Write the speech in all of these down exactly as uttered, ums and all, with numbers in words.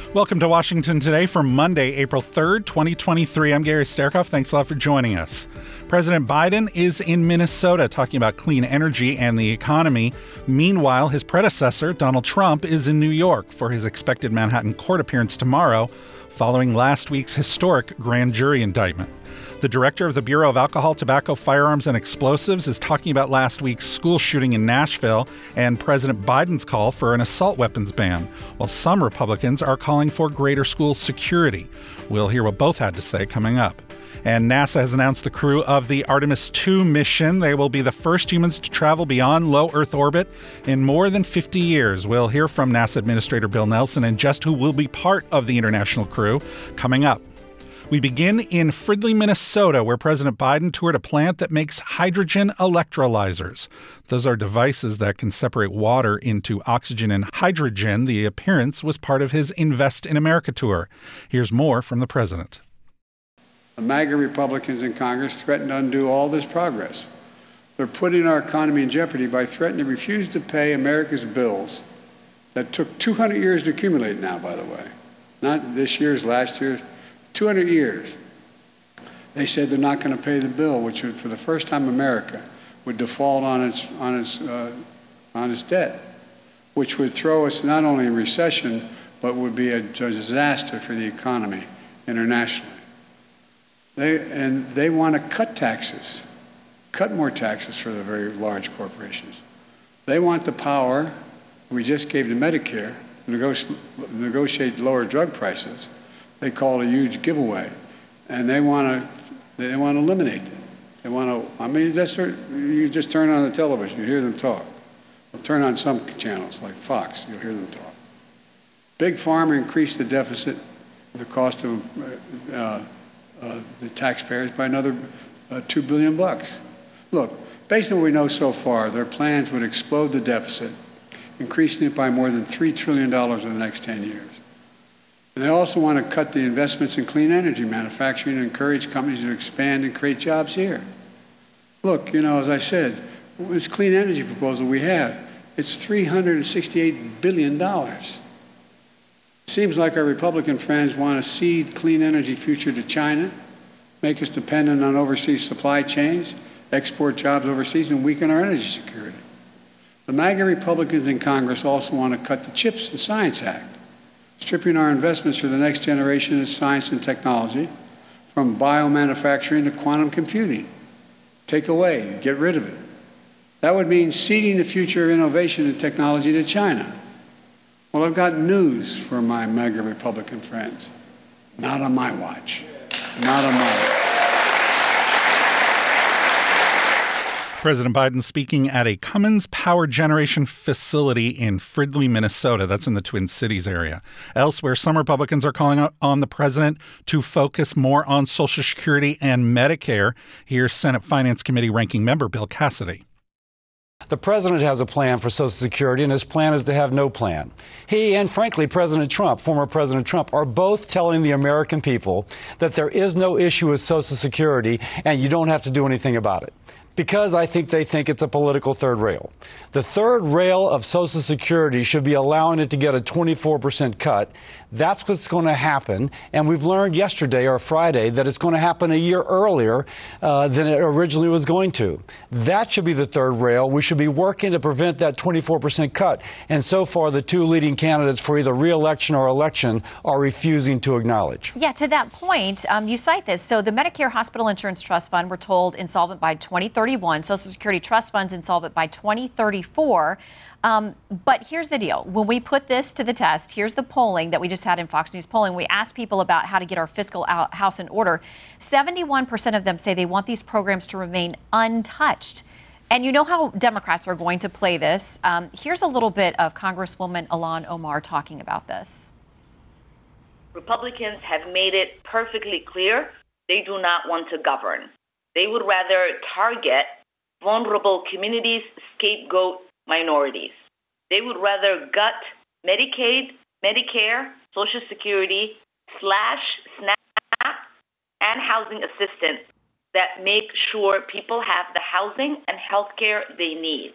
Welcome to Washington Today for Monday, April third, twenty twenty-three. I'm Gary Sterkoff. Thanks a lot for joining us. President Biden is in Minnesota talking about clean energy and the economy. Meanwhile, his predecessor, Donald Trump, is in New York for his expected Manhattan court appearance tomorrow, following last week's historic grand jury indictment. The director of the Bureau of Alcohol, Tobacco, Firearms, and Explosives is talking about last week's school shooting in Nashville and President Biden's call for an assault weapons ban, while some Republicans are calling for greater school security. We'll hear what both had to say coming up. And NASA has announced the crew of the Artemis two mission. They will be the first humans to travel beyond low Earth orbit in more than fifty years. We'll hear from NASA Administrator Bill Nelson and just who will be part of the international crew coming up. We begin in Fridley, Minnesota, where President Biden toured a plant that makes hydrogen electrolyzers. Those are devices that can separate water into oxygen and hydrogen. The appearance was part of his Invest in America tour. Here's more from the president. The MAGA Republicans in Congress threaten to undo all this progress. They're putting our economy in jeopardy by threatening to refuse to pay America's bills that took two hundred years to accumulate now, by the way. Not this year's, last year's. two hundred years. They said they're not going to pay the bill, which would, for the first time, America would default on its on its uh, on its debt, which would throw us not only in recession, but would be a, a disaster for the economy internationally. They and they want to cut taxes, cut more taxes for the very large corporations. They want the power we just gave to Medicare to negotiate, negotiate lower drug prices. They call it a huge giveaway, and they want to they want to eliminate it. They want to. I mean, that's you just turn on the television, you hear them talk. Well, turn on some channels like Fox, you'll hear them talk. Big Pharma increased the deficit, the cost of uh, uh, the taxpayers by another uh, two billion bucks. Look, based on what we know so far, their plans would explode the deficit, increasing it by more than three trillion dollars in the next ten years. And they also want to cut the investments in clean energy manufacturing and encourage companies to expand and create jobs here. Look, you know, as I said, this clean energy proposal we have, it's three hundred sixty-eight billion dollars. Seems like our Republican friends want to cede clean energy future to China, make us dependent on overseas supply chains, export jobs overseas, and weaken our energy security. The MAGA Republicans in Congress also want to cut the CHIPS and Science Act, stripping our investments for the next generation of science and technology, from biomanufacturing to quantum computing. Take away, get rid of it. That would mean ceding the future of innovation and technology to China. Well, I've got news for my MAGA Republican friends. Not on my watch. Not on my watch. President Biden speaking at a Cummins power generation facility in Fridley, Minnesota. That's in the Twin Cities area. Elsewhere, some Republicans are calling on the president to focus more on Social Security and Medicare. Here's Senate Finance Committee Ranking Member Bill Cassidy. The president has a plan for Social Security, and his plan is to have no plan. He and, frankly, President Trump, former President Trump, are both telling the American people that there is no issue with Social Security and you don't have to do anything about it, because I think they think it's a political third rail. The third rail of Social Security should be allowing it to get a twenty-four percent cut. That's what's going to happen. And we've learned yesterday or Friday that it's going to happen a year earlier uh, than it originally was going to. That should be the third rail. We should be working to prevent that twenty-four percent cut. And so far, the two leading candidates for either re-election or election are refusing to acknowledge. Yeah, to that point, um, you cite this. So the Medicare Hospital Insurance Trust Fund, we're told, insolvent by twenty thirty-one. Social Security Trust Funds insolvent by twenty thirty-four. Um, but here's the deal. When we put this to the test, here's the polling that we just had in Fox News polling. We asked people about how to get our fiscal out, house in order. seventy-one percent of them say they want these programs to remain untouched. And you know how Democrats are going to play this. Um, here's a little bit of Congresswoman Ilhan Omar talking about this. Republicans have made it perfectly clear they do not want to govern. They would rather target vulnerable communities, scapegoat minorities. They would rather gut Medicaid, Medicare, Social Security, slash SNAP, and housing assistance that make sure people have the housing and health care they need.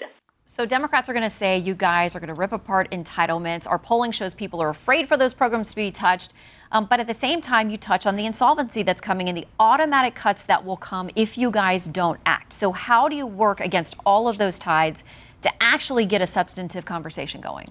So Democrats are going to say you guys are going to rip apart entitlements. Our polling shows people are afraid for those programs to be touched. Um, but at the same time, you touch on the insolvency that's coming and the automatic cuts that will come if you guys don't act. So how do you work against all of those tides to actually get a substantive conversation going?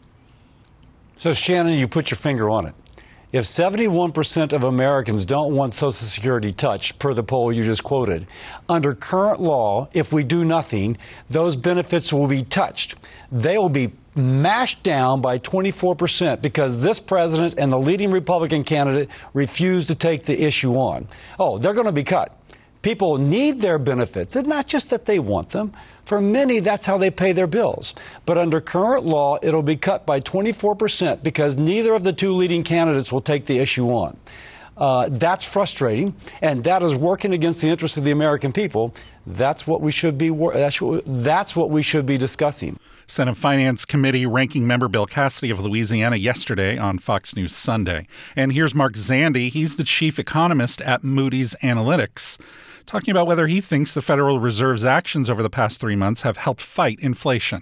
So, Shannon, you put your finger on it. If seventy-one percent of Americans don't want Social Security touched, per the poll you just quoted, under current law, if we do nothing, those benefits will be touched. They will be mashed down by twenty-four percent because this president and the leading Republican candidate refuse to take the issue on. Oh, they're going to be cut. People need their benefits. It's not just that they want them. For many, that's how they pay their bills. But under current law, it'll be cut by twenty-four percent because neither of the two leading candidates will take the issue on. Uh, that's frustrating, and that is working against the interests of the American people. That's what we should be. That's what, that's what we should be discussing. Senate Finance Committee Ranking Member Bill Cassidy of Louisiana yesterday on Fox News Sunday. And here's Mark Zandi. He's the chief economist at Moody's Analytics, talking about whether he thinks the Federal Reserve's actions over the past three months have helped fight inflation.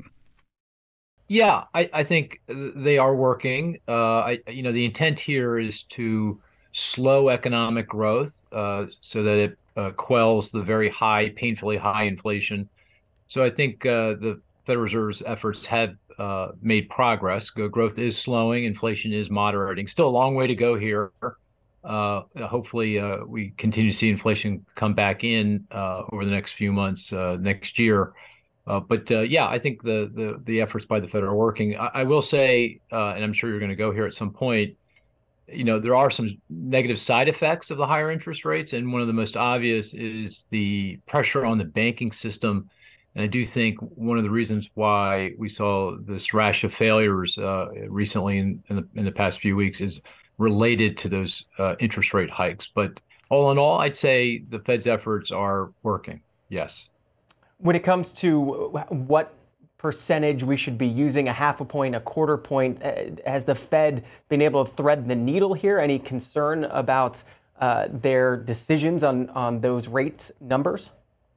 Yeah, I, I think they are working. Uh, I, you know, the intent here is to slow economic growth uh, so that it uh, quells the very high, painfully high inflation. So I think uh, the Federal Reserve's efforts have uh, made progress. Growth is slowing. Inflation is moderating. Still a long way to go here. Uh, hopefully, uh, we continue to see inflation come back in uh, over the next few months, uh, next year. Uh, but uh, yeah, I think the, the the efforts by the Fed are working. I, I will say, uh, and I'm sure you're going to go here at some point, you know, there are some negative side effects of the higher interest rates, and one of the most obvious is the pressure on the banking system. And I do think one of the reasons why we saw this rash of failures uh, recently in, in, the, in the past few weeks is related to those uh, interest rate hikes. But all in all, I'd say the Fed's efforts are working. Yes. When it comes to what percentage we should be using, a half a point, a quarter point, uh, has the Fed been able to thread the needle here? Any concern about uh, their decisions on, on those rate numbers?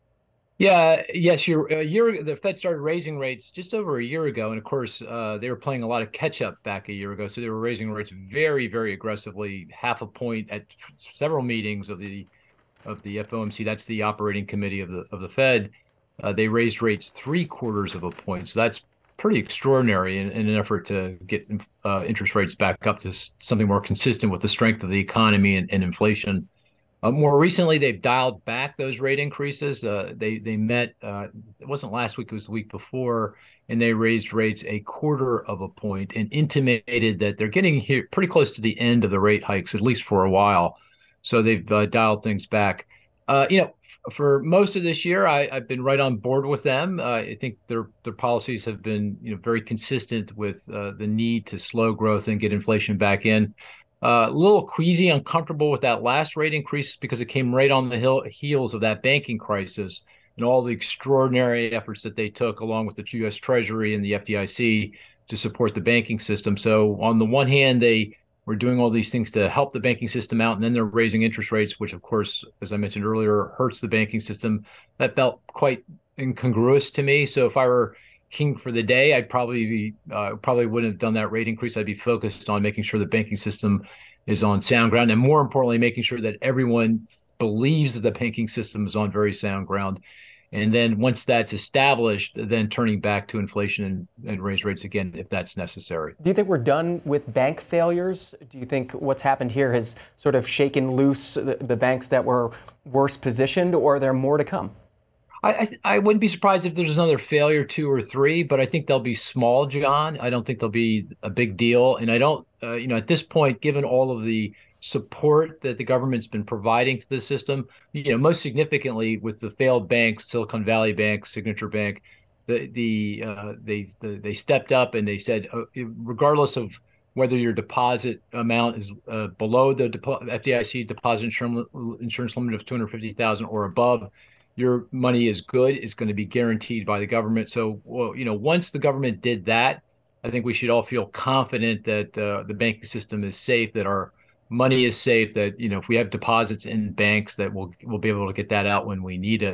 Yeah, yes, you're, a year, the Fed started raising rates just over a year ago. And of course, uh, they were playing a lot of catch up back a year ago. So they were raising rates very, very aggressively, half a point at several meetings of the of the F O M C. That's the operating committee of the of the Fed. Uh, they raised rates three quarters of a point. So that's pretty extraordinary in, in an effort to get uh, interest rates back up to something more consistent with the strength of the economy and, and inflation. Uh, more recently, they've dialed back those rate increases. Uh, they they met, uh, it wasn't last week, it was the week before, and they raised rates a quarter of a point and intimated that they're getting here pretty close to the end of the rate hikes, at least for a while. So they've uh, dialed things back. Uh, you know, f- for most of this year, I, I've been right on board with them. Uh, I think their their policies have been, you know, very consistent with uh, the need to slow growth and get inflation back in. Uh, a little queasy, uncomfortable with that last rate increase because it came right on the hill, heels of that banking crisis and all the extraordinary efforts that they took along with the U S Treasury and the F D I C to support the banking system. So on the one hand, they were doing all these things to help the banking system out, and then they're raising interest rates, which of course, as I mentioned earlier, hurts the banking system. That felt quite incongruous to me. So if I were king for the day, I'd probably be uh, probably wouldn't have done that rate increase. I'd be focused on making sure the banking system is on sound ground, and more importantly, making sure that everyone believes that the banking system is on very sound ground. And then once that's established, then turning back to inflation and, and raise rates again if that's necessary. Do you think we're done with bank failures? Do you think what's happened here has sort of shaken loose the, the banks that were worse positioned, or are there more to come? I, I I wouldn't be surprised if there's another failure, two or three, but I think they'll be small, John. I don't think they'll be a big deal. And I don't, uh, you know, at this point, given all of the support that the government's been providing to the system, you know, most significantly with the failed banks, Silicon Valley Bank, Signature Bank, the the uh, they the, they stepped up and they said, uh, regardless of whether your deposit amount is uh, below the depo- F D I C deposit insurance, insurance limit of two hundred fifty thousand dollars or above, your money is good. It's going to be guaranteed by the government. So, well, you know, once the government did that, I think we should all feel confident that uh, the banking system is safe, that our money is safe, that, you know, if we have deposits in banks, that we'll we'll be able to get that out when we need it.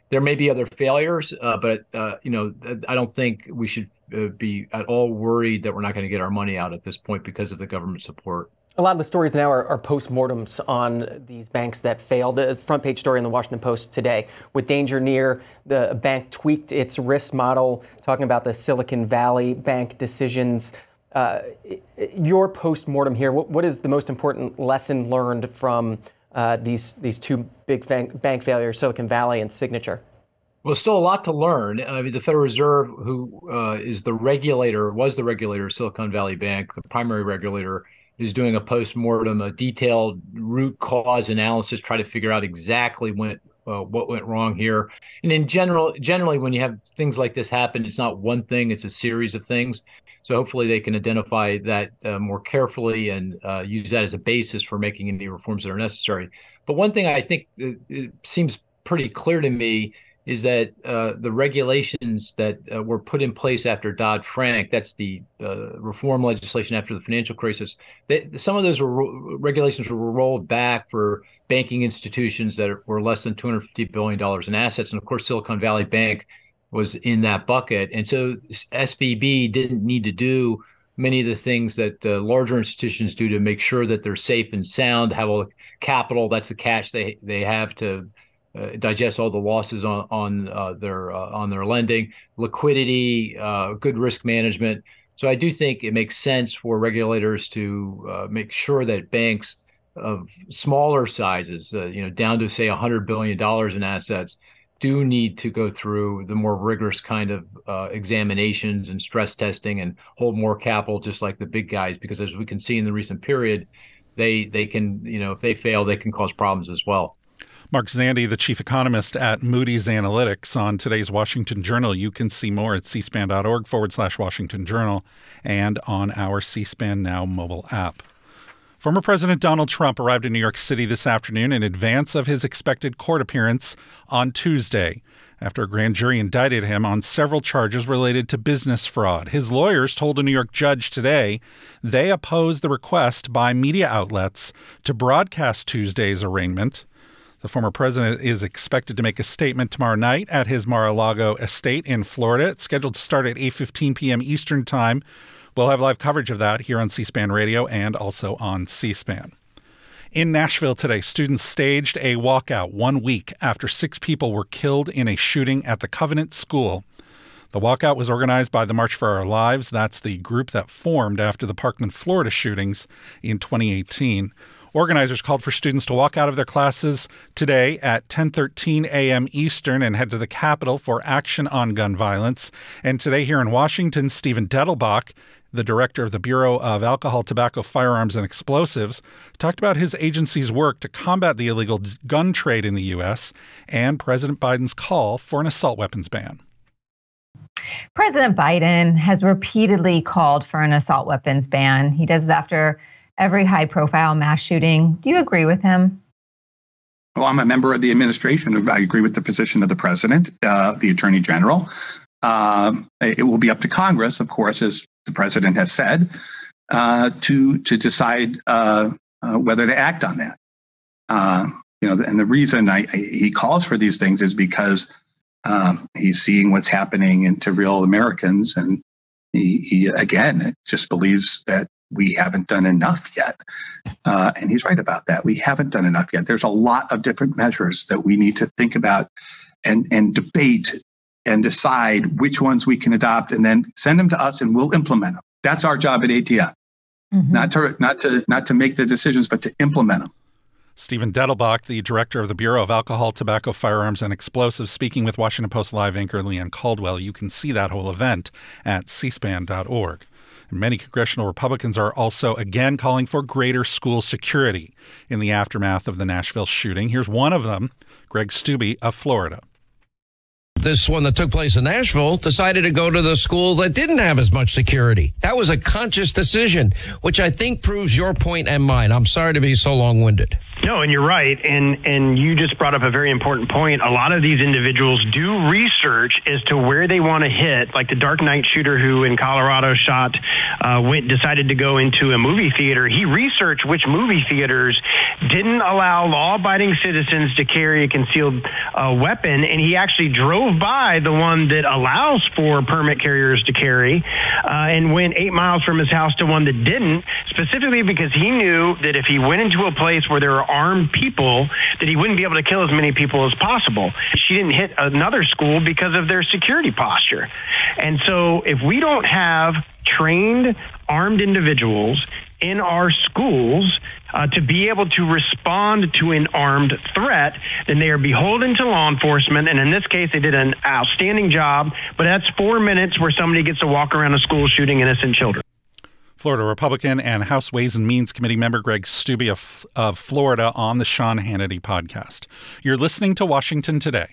There may be other failures, uh, but uh, you know, I don't think we should uh, be at all worried that we're not going to get our money out at this point because of the government support. A lot of the stories now are, are postmortems on these banks that failed. A front page story in the Washington Post today. With danger near, the bank tweaked its risk model, talking about the Silicon Valley Bank decisions. Uh, your postmortem here, what, what is the most important lesson learned from uh, these these two big bank, bank failures, Silicon Valley and Signature? Well, still a lot to learn. I mean, the Federal Reserve, who uh, is the regulator, was the regulator of Silicon Valley Bank, the primary regulator, is doing a postmortem, a detailed root cause analysis, try to figure out exactly when, uh, what went wrong here. And in general, generally, when you have things like this happen, it's not one thing, it's a series of things. So hopefully they can identify that uh, more carefully and uh, use that as a basis for making any reforms that are necessary. But one thing I think it, it seems pretty clear to me is that uh, the regulations that uh, were put in place after Dodd-Frank, that's the uh, reform legislation after the financial crisis, they, some of those were, regulations were rolled back for banking institutions that were less than two hundred fifty billion dollars in assets. And of course, Silicon Valley Bank was in that bucket. And so S V B didn't need to do many of the things that uh, larger institutions do to make sure that they're safe and sound, have all the capital, that's the cash they, they have to Uh, digest all the losses on on uh, their uh, on their lending, liquidity, uh, good risk management. So I do think it makes sense for regulators to uh, make sure that banks of smaller sizes, uh, you know, down to say one hundred billion dollars in assets, do need to go through the more rigorous kind of uh, examinations and stress testing and hold more capital, just like the big guys. Because as we can see in the recent period, they they can, you know, if they fail, they can cause problems as well. Mark Zandi, the chief economist at Moody's Analytics, on today's Washington Journal. You can see more at cspan.org forward slash Washington Journal and on our C-SPAN Now mobile app. Former President Donald Trump arrived in New York City this afternoon in advance of his expected court appearance on Tuesday, after a grand jury indicted him on several charges related to business fraud. His lawyers told a New York judge today they opposed the request by media outlets to broadcast Tuesday's arraignment. The former president is expected to make a statement tomorrow night at his Mar-a-Lago estate in Florida. It's scheduled to start at eight fifteen p.m. Eastern Time. We'll have live coverage of that here on C-SPAN Radio and also on C-SPAN. In Nashville today, students staged a walkout one week after six people were killed in a shooting at the Covenant School. The walkout was organized by the March for Our Lives. That's the group that formed after the Parkland, Florida shootings in twenty eighteen. Organizers called for students to walk out of their classes today at ten thirteen a.m. Eastern and head to the Capitol for action on gun violence. And today here in Washington, Stephen Dettelbach, the director of the Bureau of Alcohol, Tobacco, Firearms, and Explosives, talked about his agency's work to combat the illegal gun trade in the U S and President Biden's call for an assault weapons ban. President Biden has repeatedly called for an assault weapons ban. He does it after every high-profile mass shooting. Do you agree with him? Well, I'm a member of the administration. I agree with the position of the president, uh, the attorney general. Uh, it will be up to Congress, of course, as the president has said, uh, to to decide uh, uh, whether to act on that. Uh, you know, and the reason I, I, he calls for these things is because um, he's seeing what's happening into real Americans, and he, he again just believes that we haven't done enough yet. Uh, and he's right about that. We haven't done enough yet. There's a lot of different measures that we need to think about and, and debate and decide which ones we can adopt and then send them to us and we'll implement them. That's our job at A T F. Mm-hmm. Not to not to not to make the decisions, but to implement them. Stephen Dettelbach, the director of the Bureau of Alcohol, Tobacco, Firearms, and Explosives, speaking with Washington Post Live anchor Leanne Caldwell. You can see that whole event at c span dot org. Many congressional Republicans are also again calling for greater school security in the aftermath of the Nashville shooting. Here's one of them, Greg Steube of Florida. This one that took place in Nashville decided to go to the school that didn't have as much security. That was a conscious decision, which I think proves your point and mine. I'm sorry to be so long-winded. No, and you're right. And and you just brought up a very important point. A lot of these individuals do research as to where they want to hit, like the Dark Knight shooter who in Colorado shot, uh, went decided to go into a movie theater. He researched which movie theaters didn't allow law-abiding citizens to carry a concealed uh, weapon, and he actually drove by the one that allows for permit carriers to carry, uh, and went eight miles from his house to one that didn't, specifically because he knew that if he went into a place where there were armed people, that he wouldn't be able to kill as many people as possible. She didn't hit another school because of their security posture. And so if we don't have trained armed individuals in our schools uh, to be able to respond to an armed threat, then they are beholden to law enforcement. And in this case, they did an outstanding job, but that's four minutes where somebody gets to walk around a school shooting innocent children. Florida Republican and House Ways and Means Committee member Greg Steube of, of Florida on the Sean Hannity podcast. You're listening to Washington Today.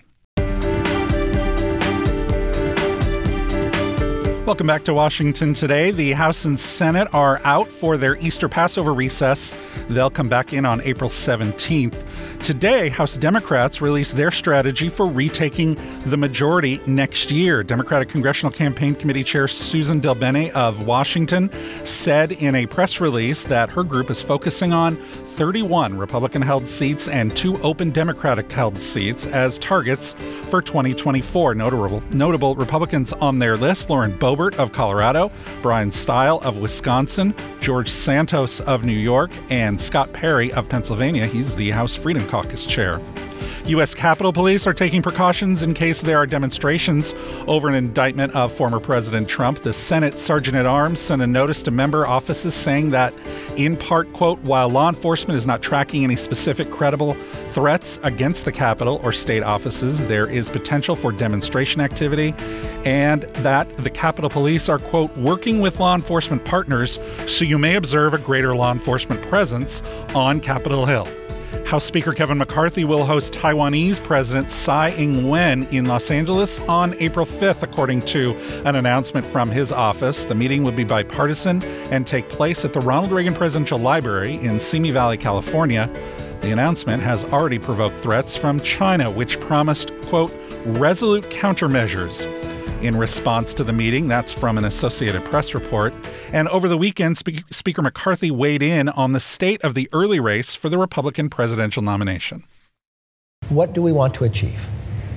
Welcome back to Washington Today. The House and Senate are out for their Easter Passover recess. They'll come back in on April seventeenth. Today, House Democrats released their strategy for retaking the majority next year. Democratic Congressional Campaign Committee Chair Susan DelBene of Washington said in a press release that her group is focusing on thirty-one Republican-held seats and two open Democratic-held seats as targets for twenty twenty-four. Notable, notable Republicans on their list: Lauren Boebert of Colorado, Brian Stile of Wisconsin, George Santos of New York, and Scott Perry of Pennsylvania. He's the House Freedom Caucus chair. U S Capitol Police are taking precautions in case there are demonstrations over an indictment of former President Trump. The Senate Sergeant-at-Arms sent a notice to member offices saying that, in part, quote, while law enforcement is not tracking any specific credible threats against the Capitol or state offices, there is potential for demonstration activity, and that the Capitol Police are, quote, working with law enforcement partners, so you may observe a greater law enforcement presence on Capitol Hill. House Speaker Kevin McCarthy will host Taiwanese President Tsai Ing-wen in Los Angeles on April fifth, according to an announcement from his office. The meeting will be bipartisan and take place at the Ronald Reagan Presidential Library in Simi Valley, California. The announcement has already provoked threats from China, which promised, quote, resolute countermeasures in response to the meeting. That's from an Associated Press report. And over the weekend, Spe- Speaker McCarthy weighed in on the state of the early race for the Republican presidential nomination. What do we want to achieve?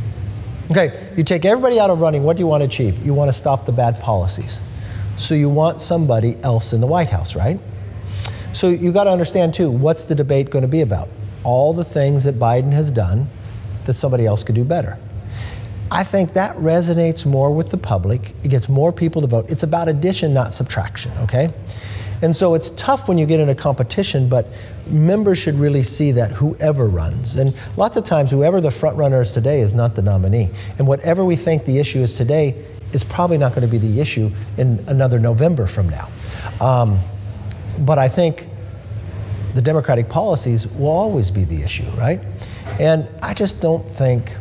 Okay, you take everybody out of running. What do you want to achieve? You want to stop the bad policies. So you want somebody else in the White House, right? So you got to understand, too, what's the debate going to be about? All the things that Biden has done that somebody else could do better. I think that resonates more with the public. It gets more people to vote. It's about addition, not subtraction, okay? And so it's tough when you get in a competition, but members should really see that whoever runs. And lots of times, whoever the front runner is today is not the nominee. And whatever we think the issue is today is probably not going to be the issue in another November from now. Um, but I think the Democratic policies will always be the issue, right? And I just don't think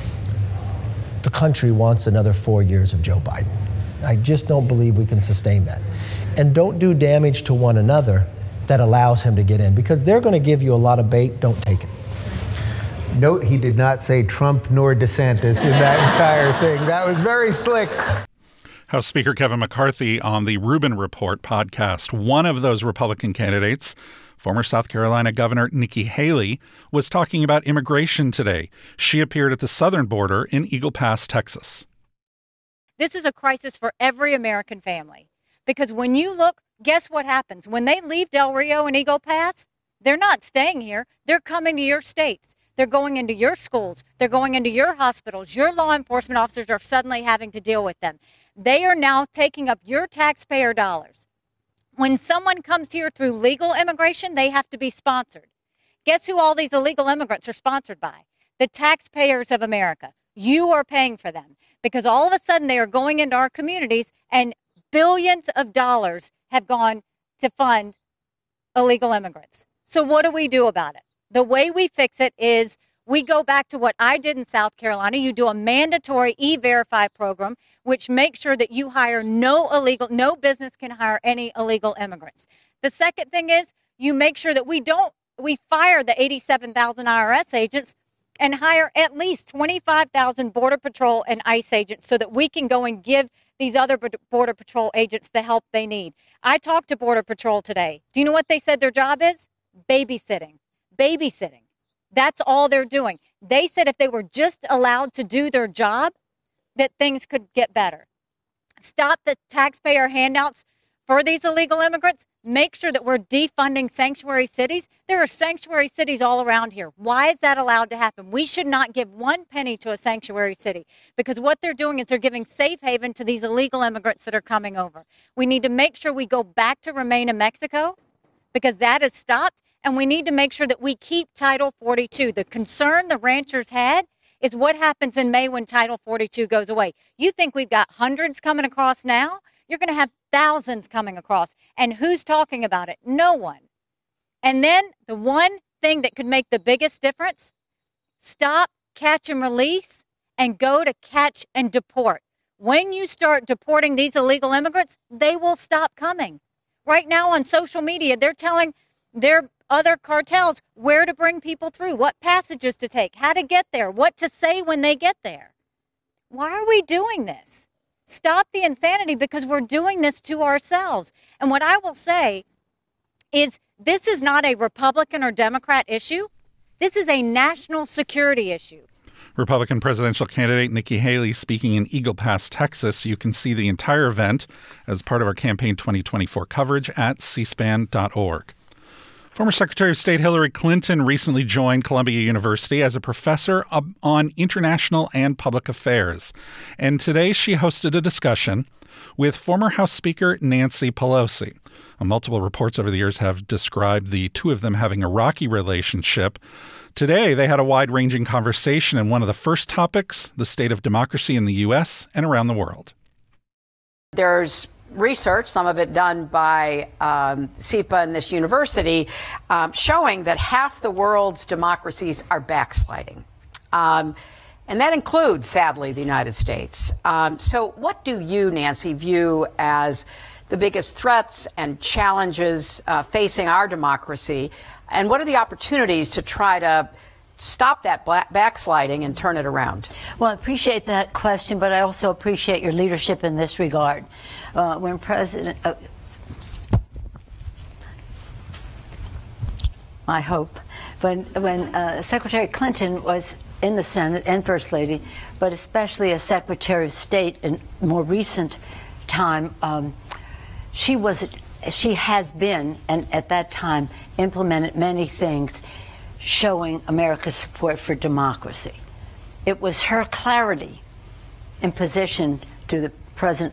the country wants another four years of Joe Biden. I just don't believe we can sustain that. And don't do damage to one another that allows him to get in, because they're going to give you a lot of bait. Don't take it. Note he did not say Trump nor DeSantis in that entire thing. That was very slick. House Speaker Kevin McCarthy on the Rubin Report podcast. One of those Republican candidates, former South Carolina Governor Nikki Haley, was talking about immigration today. She appeared at the southern border in Eagle Pass, Texas. This is a crisis for every American family, because when you look, guess what happens? When they leave Del Rio and Eagle Pass, they're not staying here. They're coming to your states. They're going into your schools. They're going into your hospitals. Your law enforcement officers are suddenly having to deal with them. They are now taking up your taxpayer dollars. When someone comes here through legal immigration, they have to be sponsored. Guess who all these illegal immigrants are sponsored by? The taxpayers of America. You are paying for them, because all of a sudden they are going into our communities, and billions of dollars have gone to fund illegal immigrants. So what do we do about it? The way we fix it is we go back to what I did in South Carolina. You do a mandatory E-Verify program, which makes sure that you hire no illegal, no business can hire any illegal immigrants. The second thing is you make sure that we don't we fire the eighty-seven thousand I R S agents and hire at least twenty-five thousand Border Patrol and ICE agents so that we can go and give these other Border Patrol agents the help they need. I talked to Border Patrol today. Do you know what they said their job is? Babysitting. Babysitting. That's all they're doing. They said if they were just allowed to do their job, that things could get better. Stop the taxpayer handouts for these illegal immigrants. Make sure that we're defunding sanctuary cities. There are sanctuary cities all around here. Why is that allowed to happen? We should not give one penny to a sanctuary city because what they're doing is they're giving safe haven to these illegal immigrants that are coming over. We need to make sure we go back to remain in Mexico because that has stopped. And we need to make sure that we keep Title forty-two. The concern the ranchers had is what happens in May when Title forty-two goes away. You think we've got hundreds coming across now? You're going to have thousands coming across. And who's talking about it? No one. And then the one thing that could make the biggest difference, stop, catch, and release, and go to catch and deport. When you start deporting these illegal immigrants, they will stop coming. Right now on social media, they're telling their other cartels where to bring people through, what passages to take, how to get there, what to say when they get there. Why are we doing this? Stop the insanity because we're doing this to ourselves. And what I will say is this is not a Republican or Democrat issue. This is a national security issue. Republican presidential candidate Nikki Haley speaking in Eagle Pass, Texas. You can see the entire event as part of our campaign twenty twenty-four coverage at c span dot org. Former Secretary of State Hillary Clinton recently joined Columbia University as a professor on international and public affairs. And today she hosted a discussion with former House Speaker Nancy Pelosi. Multiple reports over the years have described the two of them having a rocky relationship. Today, they had a wide-ranging conversation, and one of the first topics, the state of democracy in the U S and around the world. There's research, some of it done by um, C E P A and this university, um, showing that half the world's democracies are backsliding. Um, and that includes, sadly, the United States. Um, so what do you, Nancy, view as the biggest threats and challenges uh, facing our democracy? And what are the opportunities to try to stop that black backsliding and turn it around? Well, I appreciate that question, but I also appreciate your leadership in this regard. Uh, when President, uh, I hope, when when uh, Secretary Clinton was in the Senate and First Lady, but especially as Secretary of State in more recent time, um, she was she has been, and at that time implemented many things showing America's support for democracy. It was her clarity in position to the President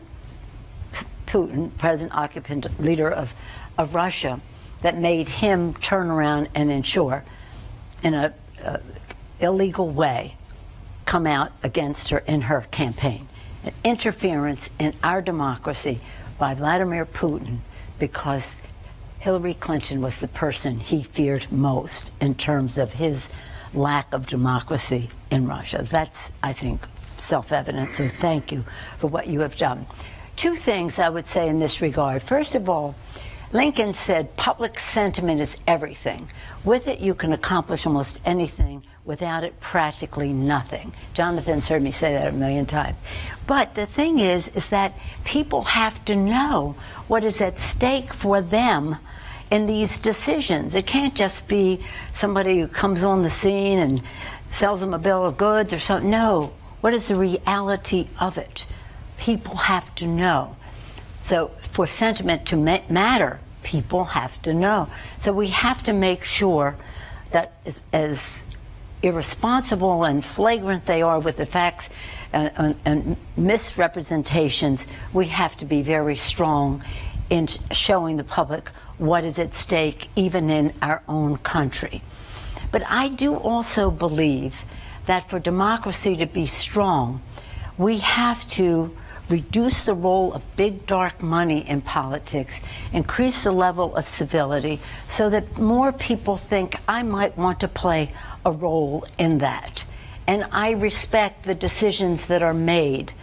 Putin, President occupant leader of, of Russia, that made him turn around and ensure, in a, a illegal way, come out against her in her campaign. An interference in our democracy by Vladimir Putin because Hillary Clinton was the person he feared most in terms of his lack of democracy in Russia. That's, I think, self-evident, so thank you for what you have done. Two things I would say in this regard. First of all, Lincoln said public sentiment is everything. With it, you can accomplish almost anything. Without it, practically nothing. Jonathan's heard me say that a million times. But the thing is, is that people have to know what is at stake for them in these decisions. It can't just be somebody who comes on the scene and sells them a bill of goods or something. No, what is the reality of it? People have to know. So for sentiment to ma- matter, people have to know. So we have to make sure that as, as irresponsible and flagrant they are with the facts and, and, and misrepresentations, we have to be very strong in showing the public what is at stake, even in our own country. But I do also believe that for democracy to be strong, we have to reduce the role of big dark money in politics, increase the level of civility so that more people think I might want to play a role in that. And I respect the decisions that are made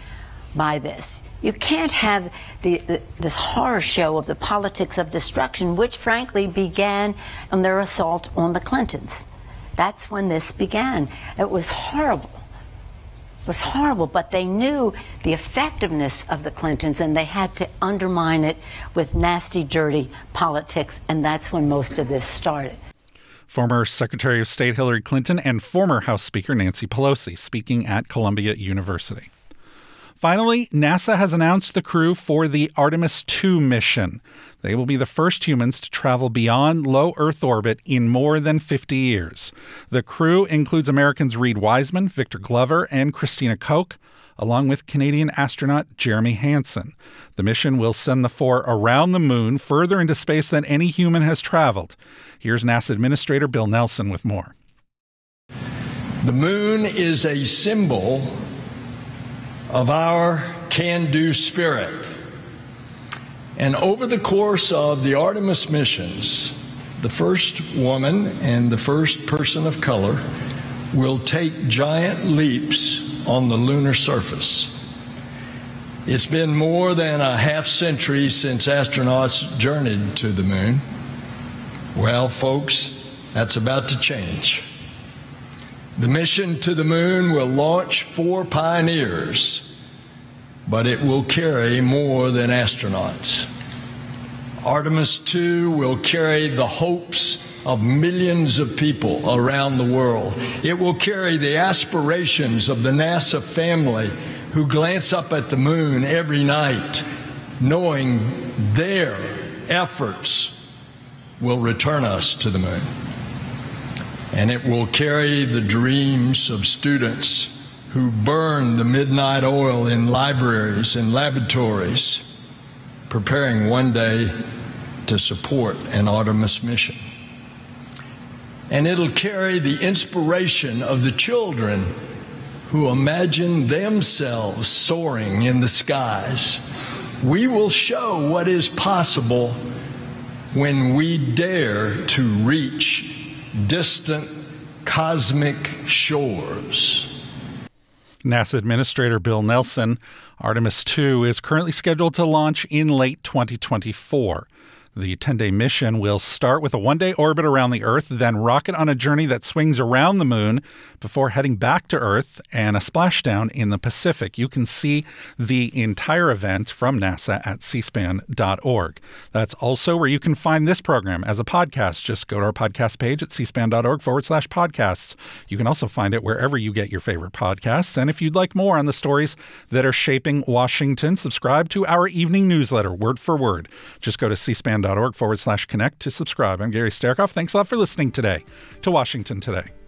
by this. You can't have the, the, this horror show of the politics of destruction, which frankly began on their assault on the Clintons. That's when this began. It was horrible. It was horrible, but they knew the effectiveness of the Clintons, and they had to undermine it with nasty, dirty politics, and that's when most of this started. Former Secretary of State Hillary Clinton and former House Speaker Nancy Pelosi speaking at Columbia University. Finally, NASA has announced the crew for the Artemis two mission. They will be the first humans to travel beyond low Earth orbit in more than fifty years. The crew includes Americans Reed Wiseman, Victor Glover, and Christina Koch, along with Canadian astronaut Jeremy Hansen. The mission will send the four around the moon, further into space than any human has traveled. Here's NASA Administrator Bill Nelson with more. The moon is a symbol of our can-do spirit. And over the course of the Artemis missions, the first woman and the first person of color will take giant leaps on the lunar surface. It's been more than a half century since astronauts journeyed to the moon. Well, folks, that's about to change. The mission to the moon will launch four pioneers, but it will carry more than astronauts. Artemis two will carry the hopes of millions of people around the world. It will carry the aspirations of the NASA family who glance up at the moon every night, knowing their efforts will return us to the moon. And it will carry the dreams of students who burn the midnight oil in libraries and laboratories, preparing one day to support an Artemis mission. And it'll carry the inspiration of the children who imagine themselves soaring in the skies. We will show what is possible when we dare to reach distant cosmic shores. NASA Administrator Bill Nelson. Artemis two is currently scheduled to launch in late twenty twenty-four. The ten-day mission will start with a one-day orbit around the Earth, then rocket on a journey that swings around the moon before heading back to Earth and a splashdown in the Pacific. You can see the entire event from NASA at c span dot org. That's also where you can find this program as a podcast. Just go to our podcast page at c span dot org forward slash podcasts. You can also find it wherever you get your favorite podcasts. And if you'd like more on the stories that are shaping Washington, subscribe to our evening newsletter, word for word. Just go to c span dot org forward slash connect to subscribe. I'm Gary Sterkoff. Thanks a lot for listening today to Washington Today.